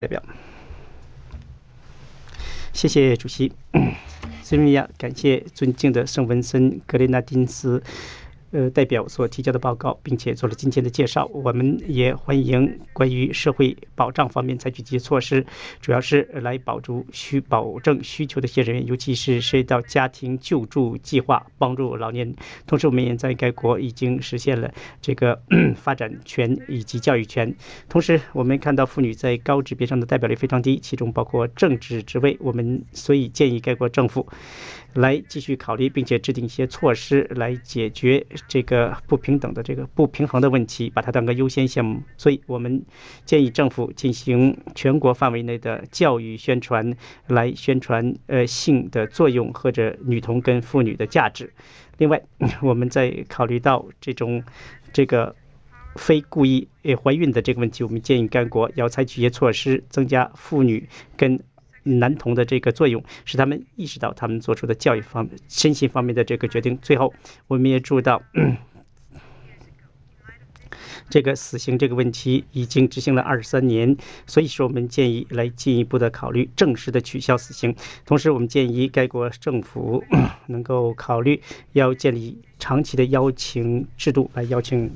代表。谢谢主席。斯里亚，感谢尊敬的圣文森格雷纳丁斯代表所提交的报告，并且做了今天的介绍。我们也欢迎关于社会保障方面采取这些措施，主要是来保证需求的一些人员，尤其是涉及到家庭救助计划，帮助老年人。同时，我们也在该国已经实现了这个发展权以及教育权。同时，我们看到妇女在高职别上的代表率非常低，其中包括政治职位。我们所以建议该国政府来继续考虑，并且制定一些措施来解决这个不平等的这个不平衡的问题，把它当个优先项目。所以我们建议政府进行全国范围内的教育宣传，来宣传性的作用或者女童跟妇女的价值。另外，我们在考虑到这个非故意怀孕的这个问题，我们建议该国要采取一些措施，增加妇女跟男童的这个作用，使他们意识到他们做出的教育方面、身心方面的这个决定。最后，我们也注意到这个死刑这个问题已经执行了23年，所以说我们建议来进一步的考虑正式的取消死刑。同时，我们建议该国政府能够考虑要建立长期的邀请制度，来邀请